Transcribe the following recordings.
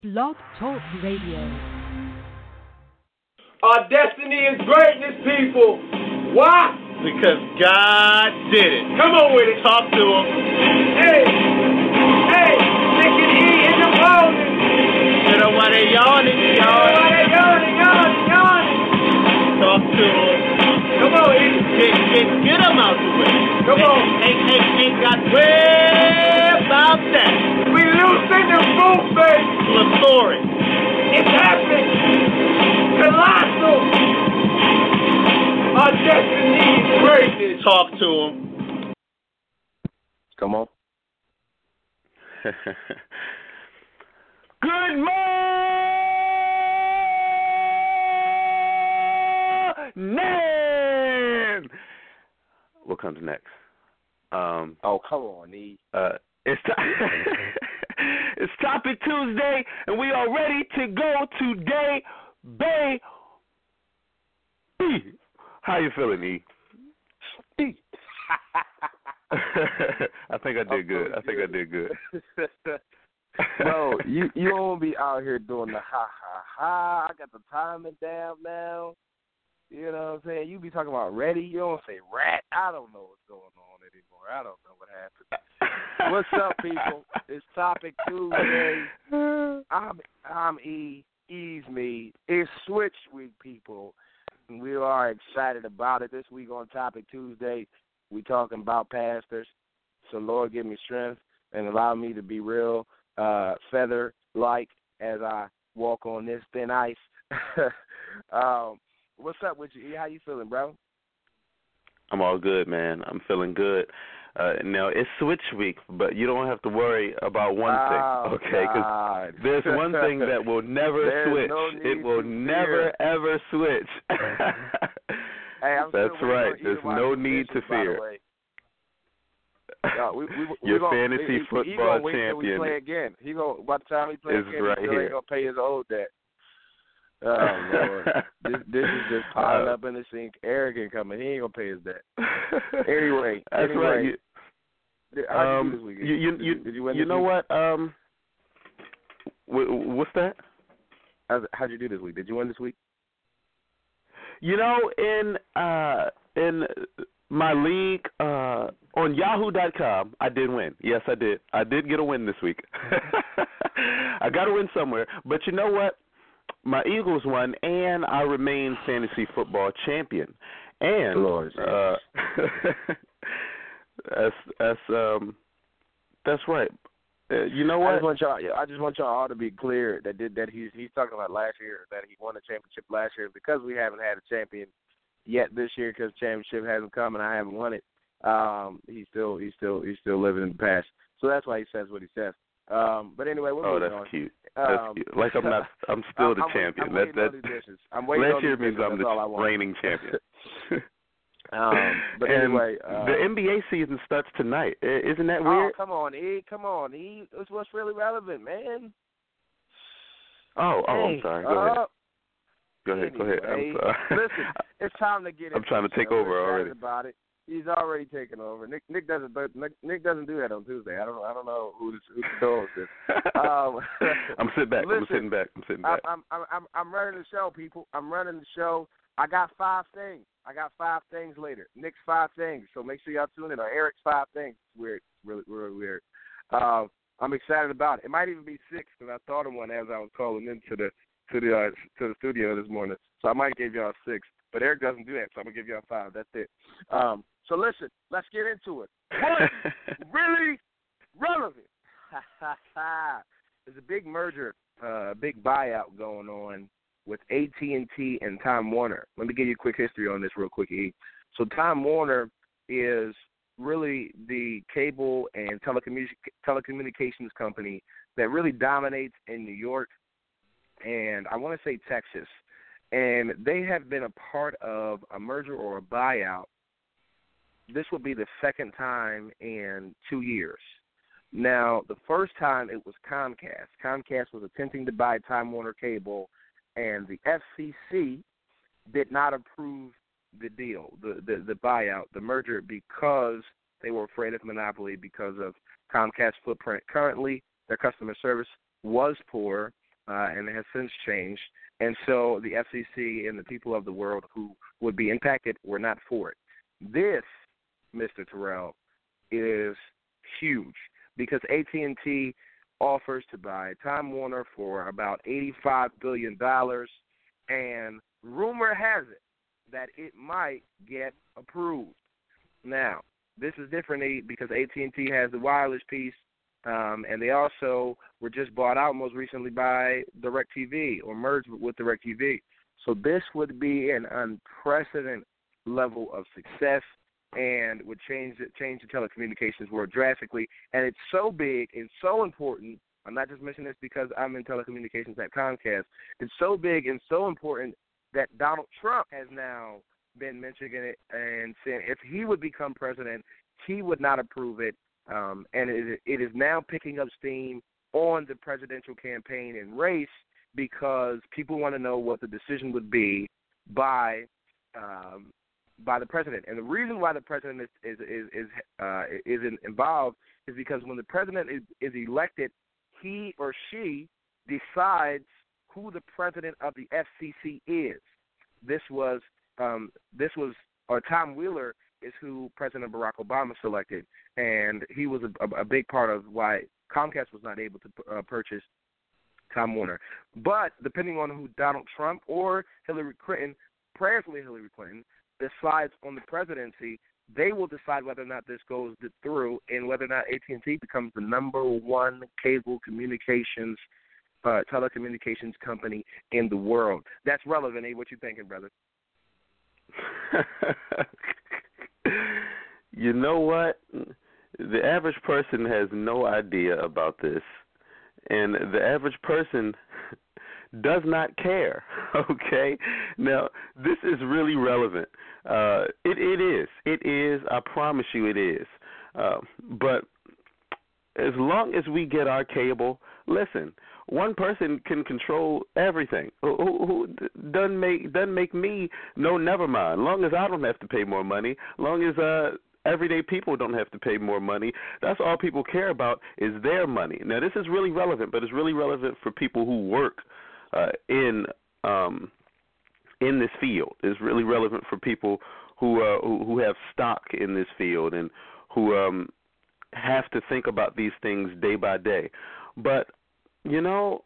Blog Talk Radio. Our destiny is greatness, people. Why? Because God did it. Come on with it. Talk to him. Hey, Nick and E in the building. You know why they yawning? Yawning. Talk to him. Come on, E. Get them out the way. Come on. Ain't got way about that. We loosen the boot, baby. Plethoric. It's happening. Colossal. Our destiny is greatness. Talk to him. Come on. Good morning. What comes next? Oh, come on, E. It's it's Topic Tuesday, and we are ready to go today, baby. How you feeling, E? I think I did good. I did good. Bro, you won't be out here doing the ha. I got the timing down now. You know what I'm saying? You be talking about ready. You don't say rat. I don't know what's going on anymore. I don't know what happened. What's up, people? It's Topic Tuesday. I'm E. E's me. It's Switch Week, people. And we are excited about it. This week on Topic Tuesday, we talking about pastors. So, Lord, give me strength and allow me to be real feather-like as I walk on this thin ice. What's up with you, E? How you feeling, bro? I'm all good, man. I'm feeling good. Now, it's Switch Week, but you don't have to worry about one thing, okay? Because there's one thing that will never switch. No it will never, ever switch. Hey, that's right. There's no need to fear. Your fantasy football champion. Play again. By the time he plays again, right he still ain't going to pay his old debt. Oh, Lord. This is just piling up in the sink. Arrogant coming. He ain't going to pay his debt. Anyway. That's right. How'd you do this weekend? Did you win this know week? What's that? How'd you do this week? Did you win this week? You know, in my league on Yahoo.com, I did win. Yes, I did. I did get a win this week. I got to win somewhere. But you know what? My Eagles won, and I remain fantasy football champion. And Lord, that's right. You know what? I just want y'all all to be clear that he's talking about last year, that he won a championship last year, because we haven't had a champion yet this year, because the championship hasn't come and I haven't won it. He's still living in the past. So that's why he says what he says. But anyway, we're moving on. Cute. That's cute. Like I'm still the champion. I'm waiting on these dishes. Last year means I'm the reigning champion. But anyway, the NBA season starts tonight. Isn't that Oh, weird? come on, E. It's what's really relevant, man. Oh, I'm sorry. Go ahead. Go ahead. Anyway, I'm sorry. Listen, it's time to get. I'm trying to take over already. About it. He's already taken over. Nick doesn't do that on Tuesday. I don't know who the controls is. I'm sitting back. Listen, I'm sitting back. I'm running the show, people. I'm running the show. I got 5 things. Later. Nick's 5 things. So make sure y'all tune in. Or Eric's 5 things. Weird, really weird. I'm excited about it. It might even be 6, because I thought of one as I was calling into the studio this morning. So I might give y'all 6. But Eric doesn't do that, so I'm going to give y'all 5. That's it. So listen, let's get into it. What's really relevant? There's a big merger, big buyout going on with AT&T and Time Warner. Let me give you a quick history on this real quick, E. So Time Warner is really the cable and telecommunications company that really dominates in New York and I want to say Texas. And they have been a part of a merger or a buyout. This will be the second time in 2 years. Now, the first time it was Comcast. Comcast was attempting to buy Time Warner Cable, and the FCC did not approve the deal, the buyout, the merger, because they were afraid of monopoly because of Comcast's footprint. Currently, their customer service was poor, and it has since changed. And so the FCC and the people of the world who would be impacted were not for it. This, Mr. Terrell, is huge because AT&T offers to buy Time Warner for about $85 billion, and rumor has it that it might get approved. Now, this is different because AT&T has the wireless piece, and they also were just bought out most recently by DirecTV or merged with DirecTV. So this would be an unprecedented level of success and would change the telecommunications world drastically. And it's so big and so important. I'm not just mentioning this because I'm in telecommunications at Comcast. It's so big and so important that Donald Trump has now been mentioning it and saying if he would become president, he would not approve it. And it is now picking up steam on the presidential campaign and race because people want to know what the decision would be by the president. And the reason why the president is involved is because when the president is elected, he or she decides who the president of the FCC is. This was Tom Wheeler is who President Barack Obama selected, and he was a big part of why Comcast was not able to purchase Time Warner. But depending on who Donald Trump or Hillary Clinton, prayerfully Hillary Clinton, decides on the presidency, they will decide whether or not this goes through and whether or not AT&T becomes the number one cable communications, telecommunications company in the world. That's relevant, eh? What you thinking, brother? You know what? The average person has no idea about this, and the average person does not care, okay? Now, this is really relevant. It is. I promise you it is. But as long as we get our cable, listen, one person can control everything. Who doesn't make me no, never mind. Long as I don't have to pay more money, long as everyday people don't have to pay more money, that's all people care about is their money. Now, this is really relevant, but it's really relevant for people who work in this field. It's really relevant for people who have stock in this field and who have to think about these things day by day. But what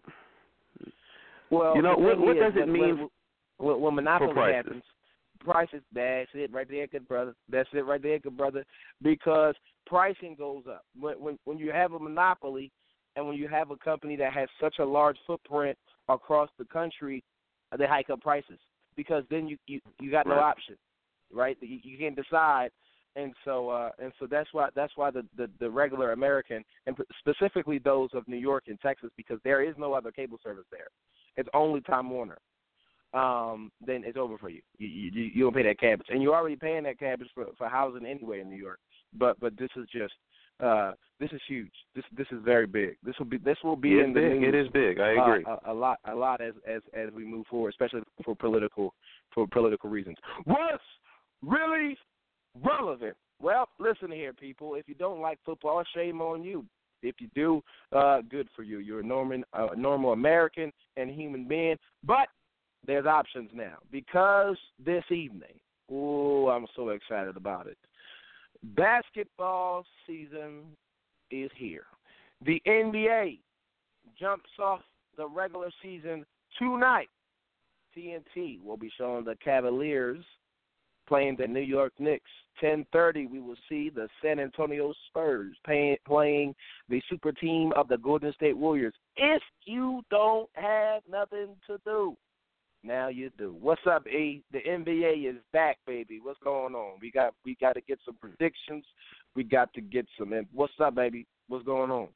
does it mean? When monopoly for prices? happens, prices. That's it right there, good brother. That's it right there, good brother. Because pricing goes up when you have a monopoly, and when you have a company that has such a large footprint across the country, they hike up prices because then you got no option, right? You can't decide. And so that's why the regular American, and specifically those of New York and Texas, because there is no other cable service there. It's only Time Warner. Then it's over for you. You don't pay that cabbage, and you're already paying that cabbage for housing anyway in New York. But this is just this is huge. This is very big. This will be in the news. It is big. I agree. A lot as we move forward, especially for political reasons. What's really relevant? Well, listen here, people. If you don't like football, shame on you. If you do, good for you. You're a normal American and human being. But there's options now because this evening, I'm so excited about it. Basketball season is here. The NBA jumps off the regular season tonight. TNT will be showing the Cavaliers playing the New York Knicks. 10:30, we will see the San Antonio Spurs playing the super team of the Golden State Warriors. If you don't have nothing to do, now you do. What's up, E? The NBA is back, baby. What's going on? We got to get some predictions. We got to get some. What's up, baby? What's going on?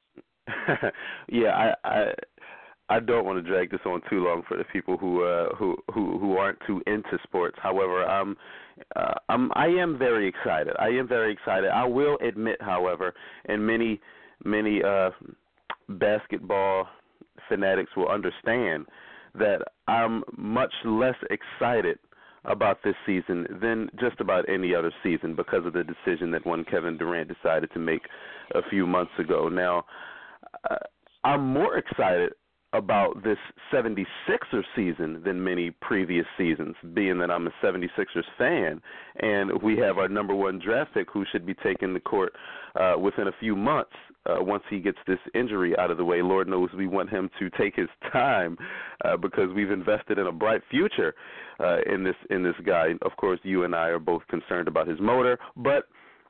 Yeah, I don't want to drag this on too long for the people who aren't too into sports. However, I am very excited. I will admit, however, and many basketball fanatics will understand that I'm much less excited about this season than just about any other season because of the decision that one Kevin Durant decided to make a few months ago. Now, I'm more excited about this 76ers season than many previous seasons, being that I'm a 76ers fan, and we have our number one draft pick who should be taking the court within a few months once he gets this injury out of the way. Lord knows we want him to take his time because we've invested in a bright future in this guy. Of course, you and I are both concerned about his motor, but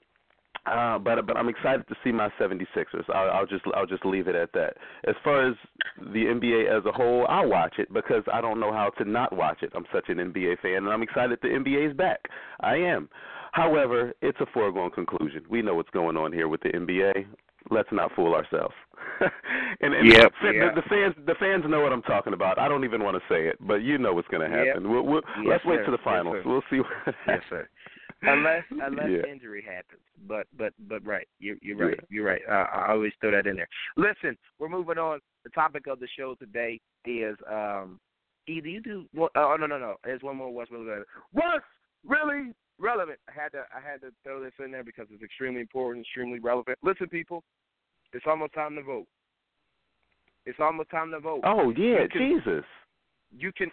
I'm excited to see my 76ers. I'll just leave it at that. As far as the NBA as a whole, I'll watch it because I don't know how to not watch it. I'm such an NBA fan, and I'm excited the NBA is back. I am. However, it's a foregone conclusion. We know what's going on here with the NBA. Let's not fool ourselves. and the fans know what I'm talking about. I don't even want to say it, but you know what's going to happen. Yep. Let's wait to the finals. We'll see what happens. Yes, sir. Unless injury happens, but right, you're right. You're right. I always throw that in there. Listen, we're moving on. The topic of the show today is either you do. Oh no. There's one more. What's really relevant? What's really relevant? I had to throw this in there because it's extremely important, extremely relevant. Listen, people, it's almost time to vote. It's almost time to vote. Oh yeah, Jesus. You can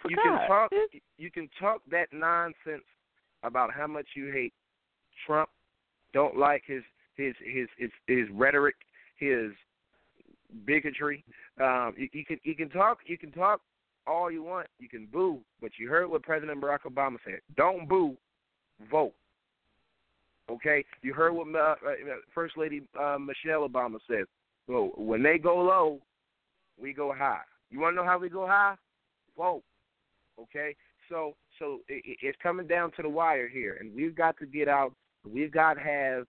talk that nonsense about how much you hate Trump, don't like his rhetoric, his bigotry. You can talk all you want. You can boo, but you heard what President Barack Obama said. Don't boo, vote. Okay, you heard what First Lady Michelle Obama said. So when they go low, we go high. You want to know how we go high? Vote. Okay. So it's coming down to the wire here, and we've got to get out. We've got to have,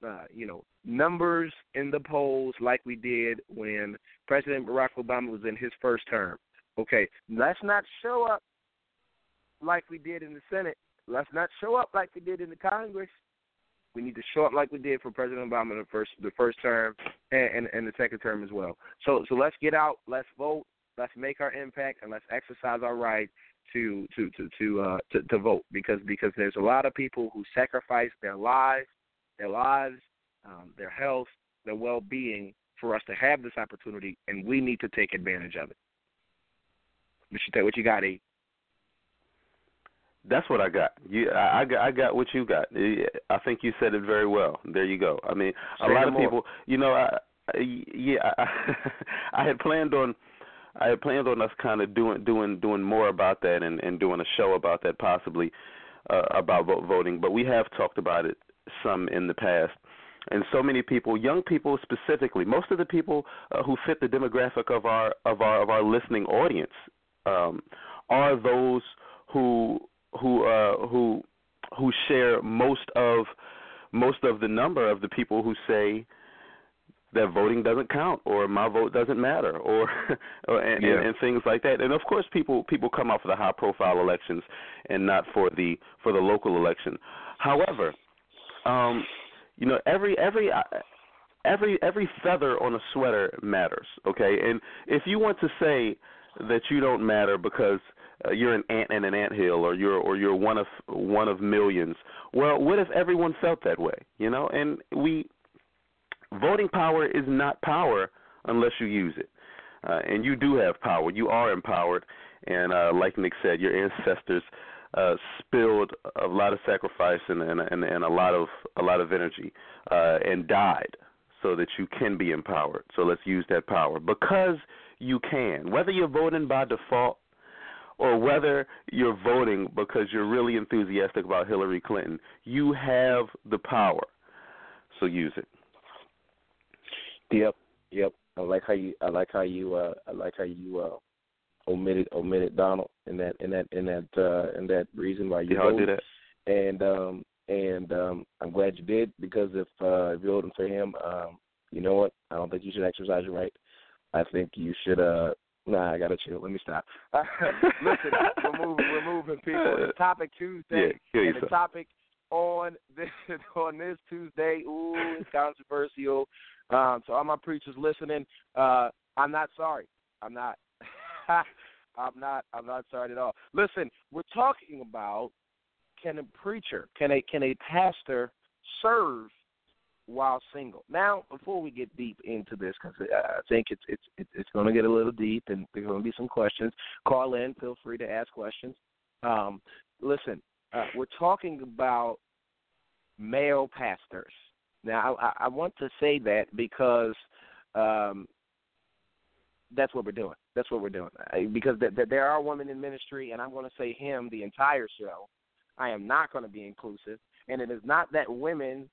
numbers in the polls like we did when President Barack Obama was in his first term. Okay, let's not show up like we did in the Senate. Let's not show up like we did in the Congress. We need to show up like we did for President Obama in the first term and the second term as well. So let's get out. Let's vote. Let's make our impact, and let's exercise our right to vote because there's a lot of people who sacrifice their lives, their health, their well-being for us to have this opportunity, and we need to take advantage of it. What you got, E? That's what I got. I got what you got. I think you said it very well. There you go. I mean, a lot of people, I had planned on us kind of doing more about that and doing a show about that possibly about voting, but we have talked about it some in the past. And so many people, young people specifically, most of the people who fit the demographic of our listening audience are those who share most of the number of the people who say that voting doesn't count or my vote doesn't matter and things like that. And of course people come out for the high profile elections and not for the local election. However, every feather on a sweater matters, okay? And if you want to say that you don't matter because you're an ant in an anthill or you're one of millions, well, what if everyone felt that way, And voting power is not power unless you use it. And you do have power. You are empowered. And like Nick said, your ancestors spilled a lot of sacrifice and a lot of energy and died so that you can be empowered. So let's use that power because you can. Whether you're voting by default or whether you're voting because you're really enthusiastic about Hillary Clinton, you have the power. So use it. Yep. I like how you omitted Donald in that reason why you voted. Do that. And I'm glad you did because if you're voting for him, you know what? I don't think you should exercise your right. I think you should. I gotta chill. Let me stop. Listen, we're moving people. It's Topic Tuesday, and the topic on this Tuesday. Ooh, it's controversial. So all my preachers listening, I'm not sorry. I'm not. I'm not sorry at all. Listen, we're talking about can a pastor serve while single. Now, before we get deep into this, because I think it's going to get a little deep, and there's going to be some questions. Call in. Feel free to ask questions. Listen, we're talking about male pastors. Now, I want to say that because that's what we're doing. That's what we're doing. Because there are women in ministry, and I'm going to say him the entire show. I am not going to be inclusive, and it is not that women.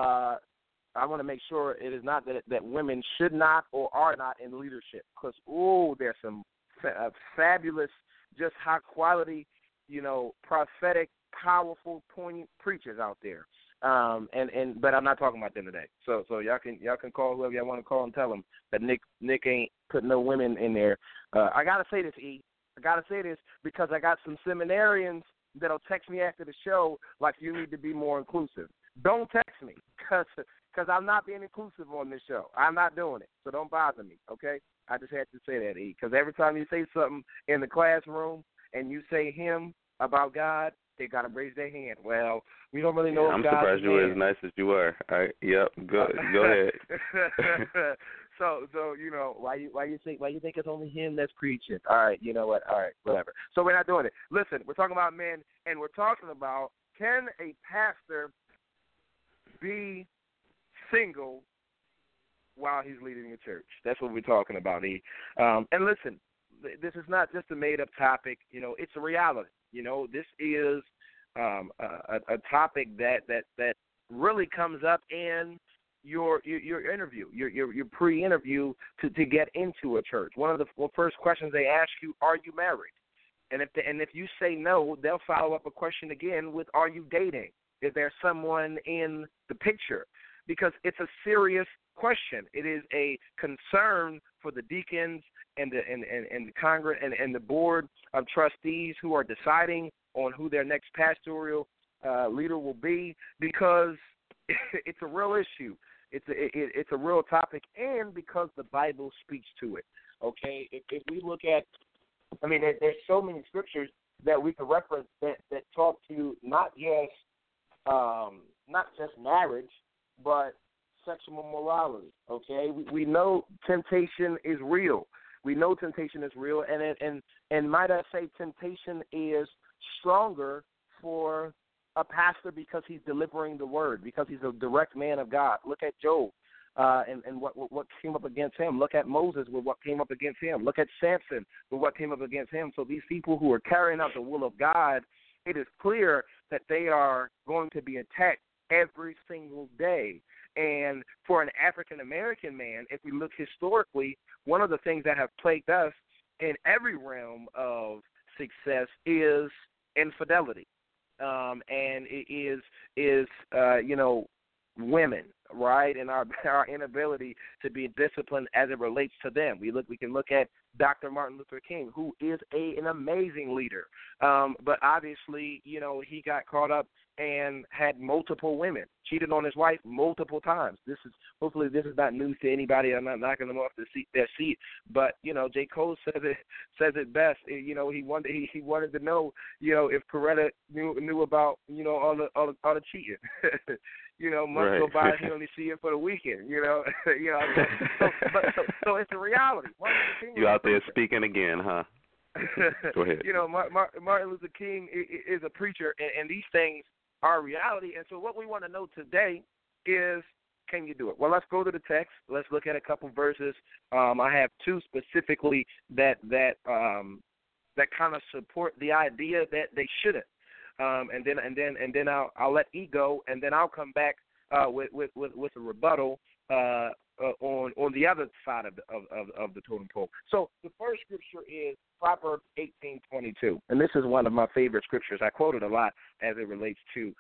I want to make sure it is not that women should not or are not in leadership. Because there's some fabulous, just high quality, prophetic, powerful, poignant preachers out there. But I'm not talking about them today. So y'all can call whoever y'all want to call and tell them that Nick ain't putting no women in there. I gotta say this, E. I gotta say this because I got some seminarians that'll text me after the show like you need to be more inclusive. Don't text me because I'm not being inclusive on this show. I'm not doing it, so don't bother me. Okay? I just had to say that, E. Because every time you say something in the classroom and you say him about God, they got to raise their hand. Well, we don't really know. I'm surprised you were as nice as you were. All right, yep. Go ahead. So why you think it's only him that's preaching? All right, you know what? All right, whatever. So we're not doing it. Listen, we're talking about men, and we're talking about can a pastor be single while he's leading a church? That's what we're talking about, E. And listen, this is not just a made-up topic. It's a reality. This is a topic that really comes up in your interview, your pre-interview to get into a church. One of the first questions they ask you: are you married? And if you say no, they'll follow up a question again with: are you dating? Is there someone in the picture? Because it's a serious question. It is a concern for the deacons and the Congress and the board of trustees who are deciding on who their next pastoral leader will be, because it's a real issue. It's a real topic, and because the Bible speaks to it. Okay, if we look at, there's so many scriptures that we can reference that talk to not just marriage, but sexual morality. Okay, we know temptation is real. We know temptation is real, and might I say, temptation is stronger for a pastor because he's delivering the word, because he's a direct man of God. Look at Job and what came up against him. Look at Moses with what came up against him. Look at Samson with what came up against him. So these people who are carrying out the will of God, it is clear that they are going to be attacked every single day. And for an African-American man, if we look historically, one of the things that have plagued us in every realm of success is infidelity. And it is women, right, and our inability to be disciplined as it relates to them. We can look at Dr. Martin Luther King, who is an amazing leader, but obviously, he got caught up and had multiple women, cheated on his wife multiple times. Hopefully this is not news to anybody. I'm not knocking them off their seat, but J. Cole says it best. He wanted to know, if Coretta knew about all the cheating. Months go by, he only see it for the weekend. So it's a reality. You out there speaking again, huh? Go ahead. Martin Luther King is a preacher, and these things are reality. And so what we want to know today is, can you do it? Well, let's go to the text. Let's look at a couple verses. I have two specifically that kind of support the idea that they shouldn't. And then I'll let E go, and then I'll come back with a rebuttal on the other side of the totem pole. So the first scripture is Proverbs 18:22, and this is one of my favorite scriptures. I quote it a lot as it relates to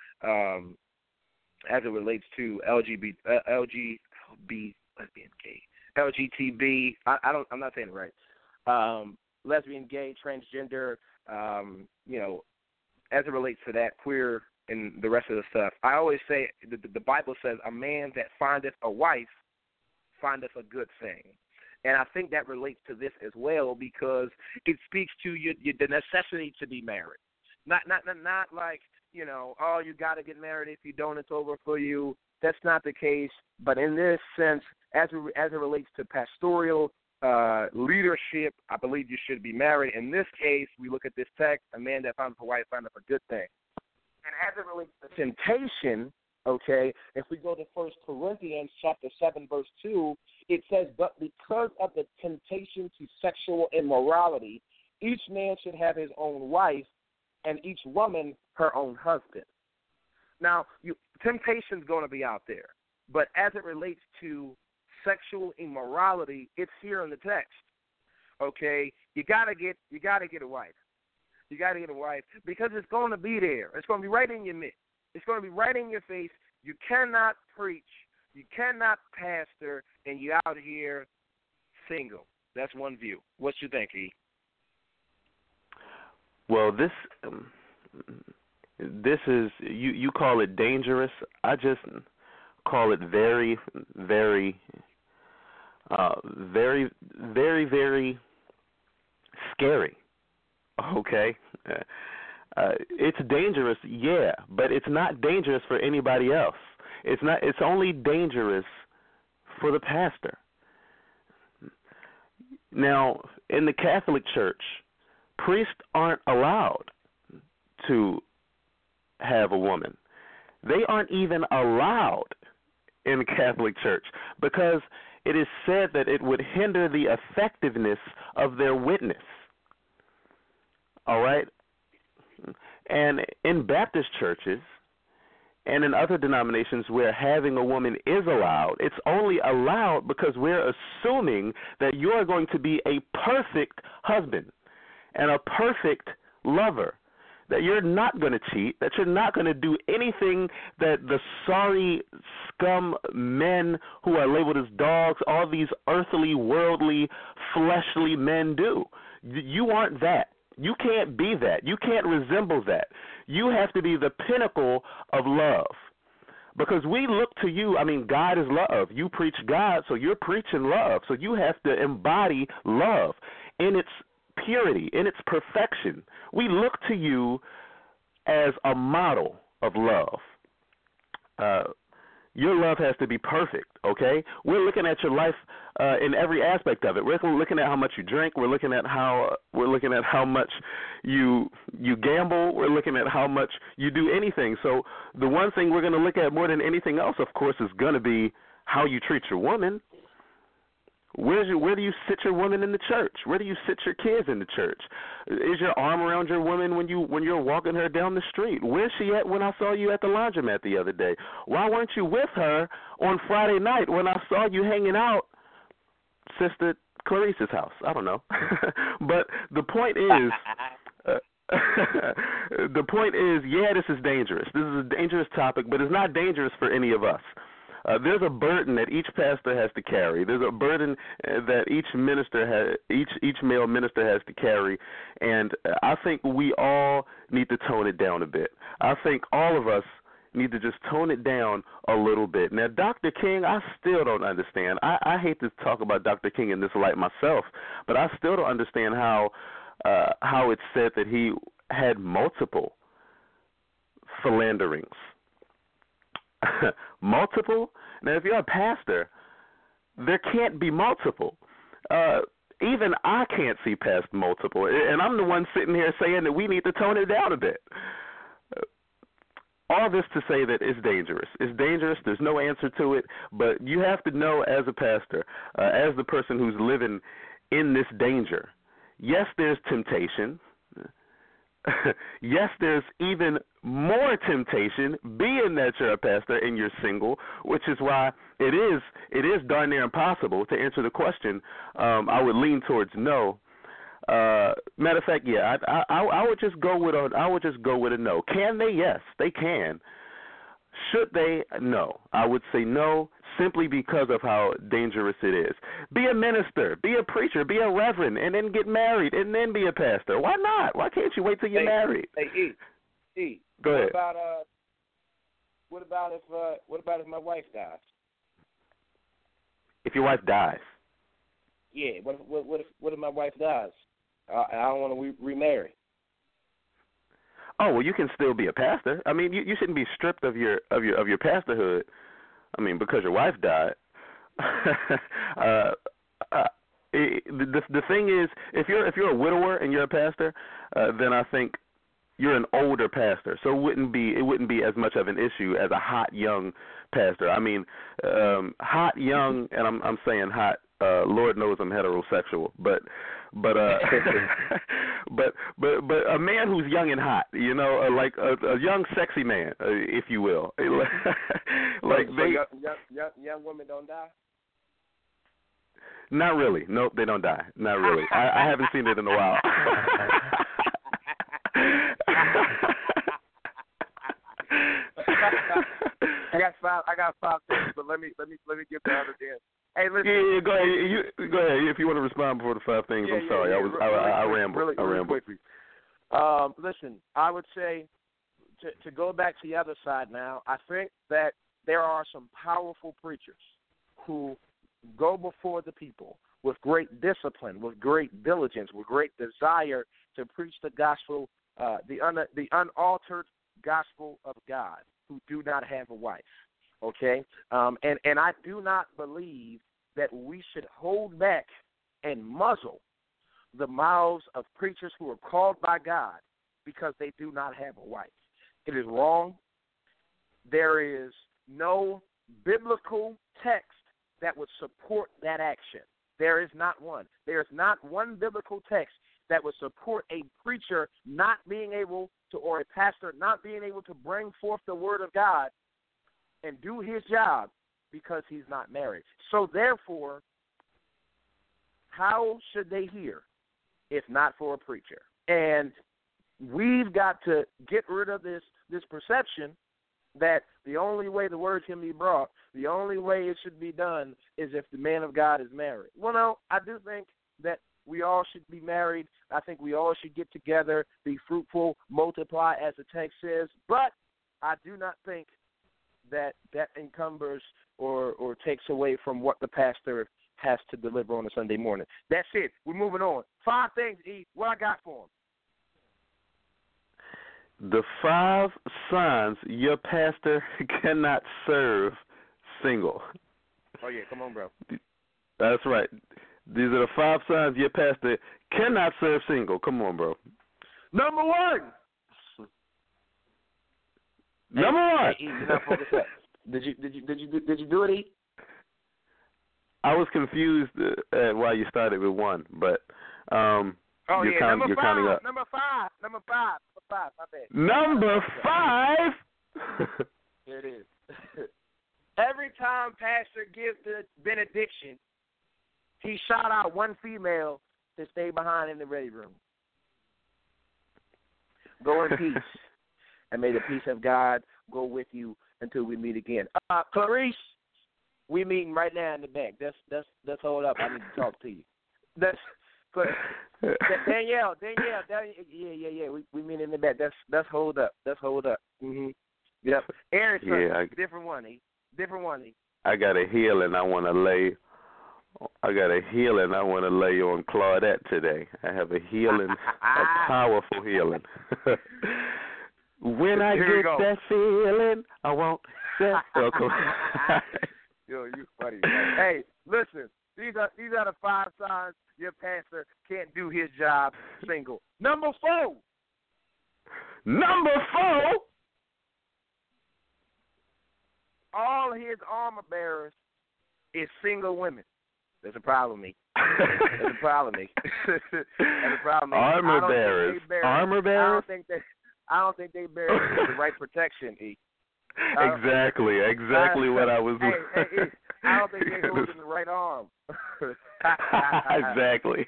LGTB. I'm not saying it right. Lesbian, gay, transgender. As it relates to that, queer, and the rest of the stuff. I always say the Bible says, "A man that findeth a wife findeth a good thing." And I think that relates to this as well, because it speaks to the necessity to be married. Not like, you got to get married. If you don't, it's over for you. that's not the case. But in this sense, as it relates to pastoral leadership, I believe you should be married. In this case, we look at this text, a man that found a wife found a good thing. And as it relates to temptation, okay, if we go to 1 Corinthians chapter 7, verse 2, it says, but because of the temptation to sexual immorality, each man should have his own wife and each woman her own husband. Now, temptation's going to be out there. But as it relates to sexual immorality, it's here in the text. Okay, you gotta get a wife. You gotta get a wife because it's going to be there. It's going to be right in your midst. It's going to be right in your face. You cannot preach. You cannot pastor, and you're out here single. That's one view. What you think, E? Well, this is you call it dangerous. I just call it very, very, very, very, very scary. Okay, it's dangerous, yeah, but it's not dangerous for anybody else. It's not. It's only dangerous for the pastor. Now, in the Catholic Church, priests aren't allowed to have a woman. They aren't even allowed in the Catholic Church because it is said that it would hinder the effectiveness of their witness. All right? And in Baptist churches and in other denominations where having a woman is allowed, it's only allowed because we're assuming that you are going to be a perfect husband and a perfect lover, that you're not going to cheat, that you're not going to do anything that the sorry scum men who are labeled as dogs, all these earthly, worldly, fleshly men do. You aren't that. You can't be that. You can't resemble that. You have to be the pinnacle of love. Because we look to you, I mean, God is love. You preach God, so you're preaching love. So you have to embody love in its purity, in its perfection. We look to you as a model of love. Your love has to be perfect, okay? We're looking at your life in every aspect of it. We're looking at how much you drink. We're looking at how much you gamble. We're looking at how much you do anything. So the one thing we're going to look at more than anything else, of course, is going to be how you treat your woman. Where do you sit your woman in the church? Where do you sit your kids in the church? Is your arm around your woman when you're walking her down the street? Where's she at when I saw you at the laundromat the other day? Why weren't you with her on Friday night when I saw you hanging out, Sister Clarice's house? I don't know. But the point is, yeah, this is dangerous. This is a dangerous topic, but it's not dangerous for any of us. There's a burden that each pastor has to carry. There's a burden that each male minister has to carry, and I think we all need to tone it down a bit. I think all of us need to just tone it down a little bit. Now, Dr. King, I still don't understand. I hate to talk about Dr. King in this light myself, but I still don't understand how it's said that he had multiple philanderings. Multiple? Now, if you're a pastor, there can't be multiple. Even I can't see past multiple, and I'm the one sitting here saying that we need to tone it down a bit. All this to say that it's dangerous. It's dangerous. There's no answer to it, but you have to know as a pastor, as the person who's living in this danger, yes, there's temptation. Yes, there's even more temptation being that you're a pastor and you're single, which is why it is darn near impossible to answer the question. I would lean towards no. Matter of fact, yeah, I would just go with a no. Can they? Yes, they can. Should they? No. I would say no, simply because of how dangerous it is. Be a minister, be a preacher, be a reverend, and then get married, and then be a pastor. Why not? Why can't you wait till you're married? Hey, E. Go ahead. What about if my wife dies? If your wife dies? Yeah. What if my wife dies? I don't want to remarry. Oh, well, you can still be a pastor. I mean, you shouldn't be stripped of your pastorhood I mean, because your wife died. The thing is, if you're a widower and you're a pastor, then I think you're an older pastor, so it wouldn't be as much of an issue as a hot young pastor. I mean, hot young, and I'm saying hot. Lord knows I'm heterosexual, but but a man who's young and hot, you know, like a young sexy man, if you will. Like so they young women don't die. Not really. Nope, they don't die. Not really. I haven't seen it in a while. I got five things, but let me get the other then. Hey, listen. Yeah, go ahead. Go ahead if you want to respond before the five things. I'm sorry. I rambled. Really quickly. Listen, I would say to go back to the other side now. I think that there are some powerful preachers who go before the people with great discipline, with great diligence, with great desire to preach the gospel, the unaltered gospel of God, who do not have a wife. Okay? And I do not believe that we should hold back and muzzle the mouths of preachers who are called by God because they do not have a wife. It is wrong. There is no biblical text that would support that action. There is not one. There is not one biblical text that would support a preacher not being able to, or a pastor not being able to bring forth the word of God and do his job because he's not married. So therefore, how should they hear if not for a preacher? And we've got to get rid of this perception that the only way the word can be brought, the only way it should be done is if the man of God is married. Well, no, I do think that we all should be married. I think we all should get together, be fruitful, multiply, as the text says. But I do not think that encumbers or takes away from what the pastor has to deliver on a Sunday morning. That's it. We're moving on. 5 things, E. What I got for him? The 5 signs your pastor cannot serve single. Oh, yeah. Come on, bro. That's right. These are the 5 signs your pastor cannot serve single. Come on, bro. Number 1. Number 1. Hey, you're not focused up. Did you do it, E? I was confused why you started with 1, but you're number 5. up. Number 5. My bad. Number 5. Here it is. Every time Pastor gives the benediction, he shout out one female to stay behind in the ready room. Go in peace, and may the peace of God go with you until we meet again. Clarice, we meeting right now in the back. Let's hold up. I need to talk to you. Danielle, yeah. We meet in the back. Let's hold up. Mm-hmm. Yep. Aaron, different one. Different one. I got a healing I want to lay on Claudette today. I have a healing, a powerful healing. When I get that feeling, I won't say. Yo, you funny, man. Hey, listen. These are the 5 signs your pastor can't do his job single. Number 4. All his armor bearers is single women. There's a problem, me. There's a problem, me. Armor bearers. I don't think they bear the right protection, E. Exactly what I was. Hey, I don't think they're holding the right arm. Exactly.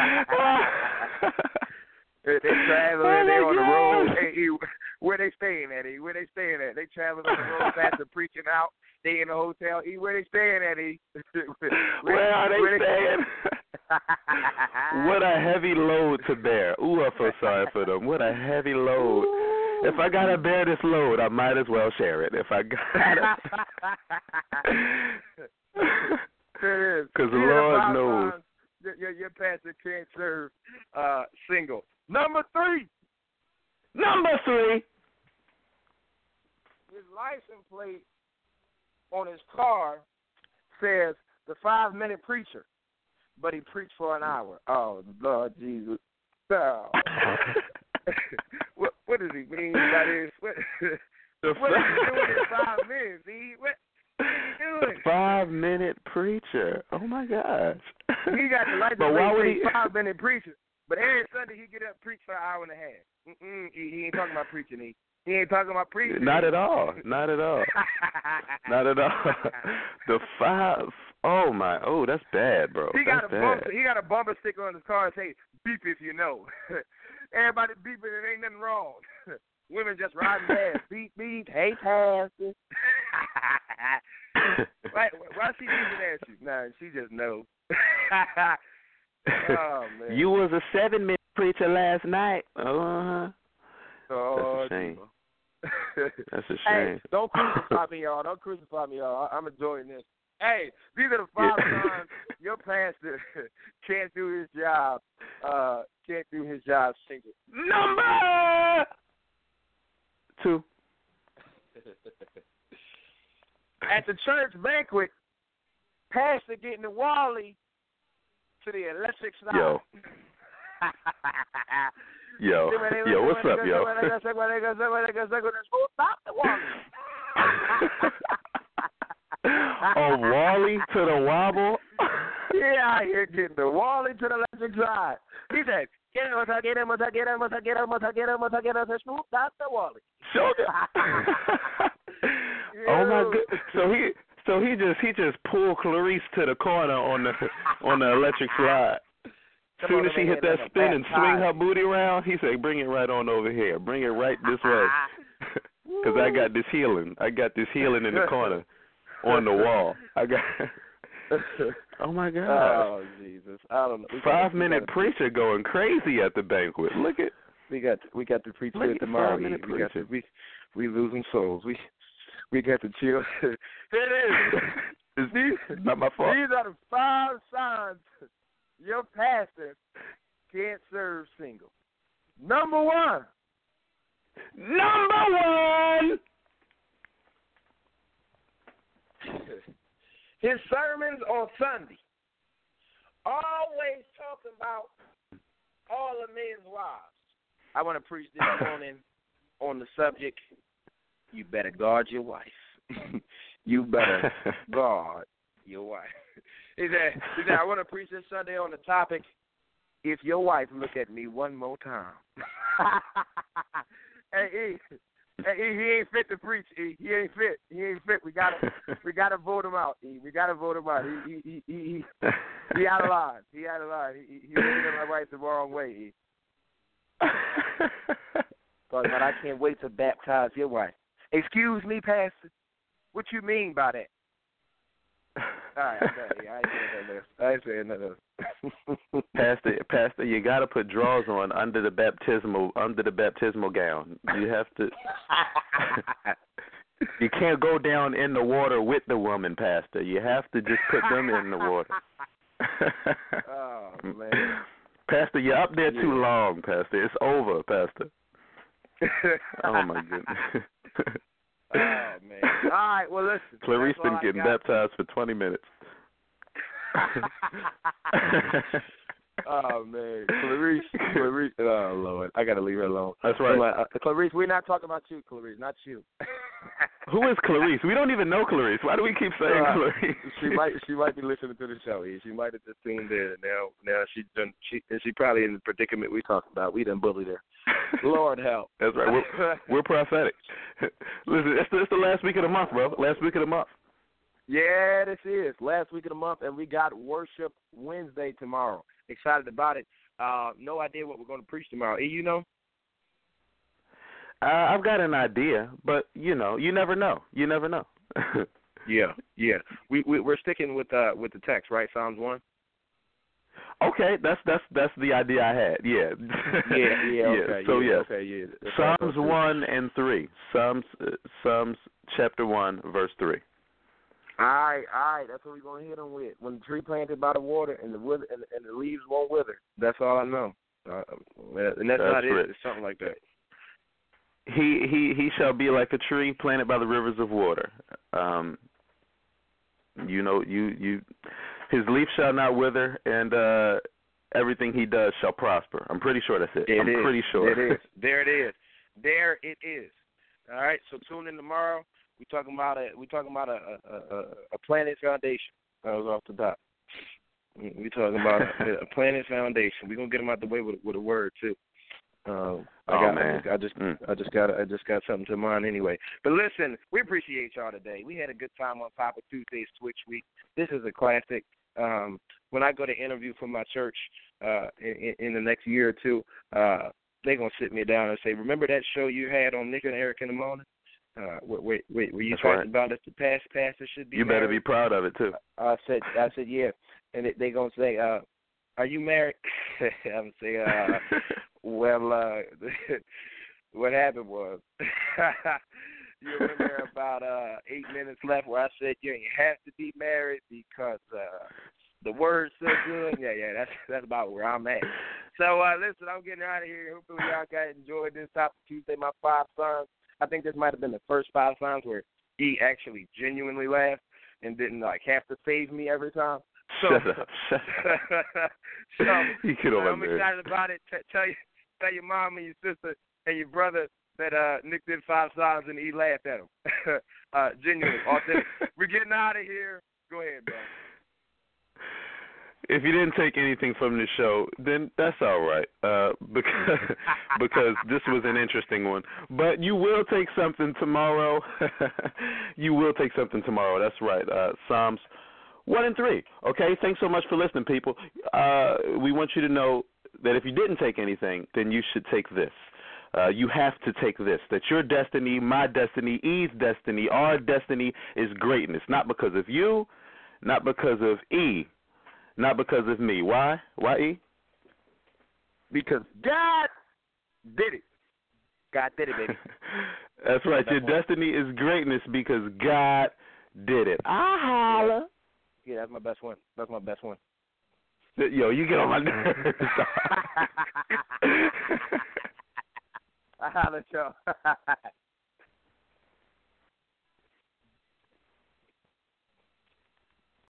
They're traveling. They're on the road. Hey, where they staying at? E? Where they staying at? They traveling on the road after preaching out. They in a hotel. E, where they staying at? E? Where are they staying? What a heavy load to bear. Ooh, I feel sorry for them. What a heavy load. If I gotta bear this load, I might as well share it. If I gotta, because the Lord knows. Your pastor can't serve single. Number 3. His license plate on his car says the 5-minute preacher, but he preached for an hour. Oh, Lord Jesus. Oh. What does he mean by this? What is he doing in 5 minutes? What is he doing? The 5-minute preacher. Oh, my gosh. He got the license But why would to he? 5-minute preacher. But every Sunday he get up and preach for an hour and a half. He ain't talking about preaching. He ain't talking about preaching. Not at all. Not at all. Not at all. The 5. Oh my. Oh, that's bad, bro. He got that's a bumper. He got a bumper sticker on his car and say "beep if you know." Everybody beeping. It ain't nothing wrong. Women just riding past. Beep beep. Hey, pastor. Why she beeping at you? Nah, she just know. Oh man. You was a 7-minute preacher last night. Oh, that's a shame. That's a shame. Hey, don't crucify me, y'all. Don't crucify me, y'all. I'm enjoying this. Hey, these are the 5 times your pastor can't do his job. Can't do his job single. Number 2. At the church banquet, pastor getting the Wally to the electric slide. Yo, what's up, yo? Stop the Wally. Oh, Wally to the wobble? Yeah, you're getting the Wally to the electric slide. He said, get him, stop the Wally. Oh my goodness. So he just pulled Clarice to the corner on the electric slide. As soon as she hit that spin and swing her booty around, he said, bring it right on over here. Bring it right this way. Because I got this healing. I got this healing in the corner on the wall. I got. Oh, my God. Oh, Jesus. I don't know. 5-minute preacher going crazy at the banquet. Look at. We got to preach here tomorrow. We losing souls. We got to chill. It is. Not my fault. These are the 5 signs your pastor can't serve single. Number 1. His sermons on Sunday always talking about all the men's wives. I want to preach this morning on the subject, you better guard your wife. You better guard your wife. He said, I want to preach this Sunday on the topic, if your wife look at me one more time. Hey, he ain't fit to preach. He ain't fit. We gotta vote him out. We gotta vote him out. He out of line. He looking at my wife the wrong way. But I can't wait to baptize your wife. Excuse me, Pastor. What you mean by that? All right, I ain't saying nothing else. Pastor, you gotta put drawers on under the baptismal gown. You have to. You can't go down in the water with the woman, Pastor. You have to just put them in the water. Oh man, Pastor, you're up there too long, Pastor. It's over, Pastor. Oh my goodness. Oh man. All right, well listen. Clarice been getting baptized for 20 minutes. Oh man, Clarice. Oh Lord, I gotta leave her alone. That's right. Clarice, we're not talking about you, Clarice, not you. Who is Clarice? We don't even know Clarice. Why do we keep saying Clarice? She might be listening to the show. She might have just seen there. Now she probably in the predicament we talked about. We done bullied her. Lord help. That's right. We're prophetic. Listen, it's the last week of the month, bro. Last week of the month. Yeah, this is last week of the month, and we got Worship Wednesday tomorrow. Excited about it. No idea what we're going to preach tomorrow. You know? I've got an idea, but you never know. You never know. Yeah. We're sticking with the text, right? Psalms 1. Okay, that's the idea I had. Yeah. Yeah. Okay. So yeah. yes. Okay. Yeah. Psalms 1 and 3. Psalms chapter 1 verse 3. All right. That's what we're gonna hit them with. When the tree planted by the water and the leaves won't wither. That's all I know. And that's not it. It's something like that. He shall be like a tree planted by the rivers of water. You know, his leaf shall not wither, and everything he does shall prosper. I'm pretty sure that's it. Pretty sure. There it is. There it is. All right. So tune in tomorrow. We're talking about a Planet Foundation. That was off the top. We're talking about a Planet Foundation. We're gonna get them out the way with a word too. I just got something to mind anyway. But listen, we appreciate y'all today. We had a good time on Papa Tuesday's Twitch Week. This is a classic. When I go to interview for my church in the next year or two, they're gonna sit me down and say, "Remember that show you had on Nick and Eric in the morning? Where you talked about if the past pastor should be You married?" better be proud of it too. I said yeah, and they gonna say, "Are you married?" I'm gonna say, well, what happened was, you remember about 8 minutes left where I said you have to be married because the word's so good. Yeah, that's about where I'm at. So listen, I'm getting out of here. Hopefully y'all guys enjoyed this Topic Tuesday. My 5 songs. I think this might have been the first 5 songs where he actually genuinely laughed and didn't have to save me every time. So, Shut up. So I'm excited about it. Tell your mom and your sister and your brother that Nick did 5 songs and he laughed at him. Genuinely, authentic. We're getting out of here. Go ahead, bro. If you didn't take anything from the show, then that's all right, because this was an interesting one. But you will take something tomorrow. You will take something tomorrow. That's right. Psalms 1 and 3. Okay, thanks so much for listening, people. We want you to know that if you didn't take anything, then you should take this. You have to take this, that your destiny, my destiny, E's destiny, our destiny is greatness. Not because of you, not because of E, not because of me. Why? Why, E? Because God did it. God did it, baby. That's right. Your destiny is greatness because God did it. I holla. Yeah, that's my best one. That's my best one. Yo, you get on my nerves. I holla, y'all.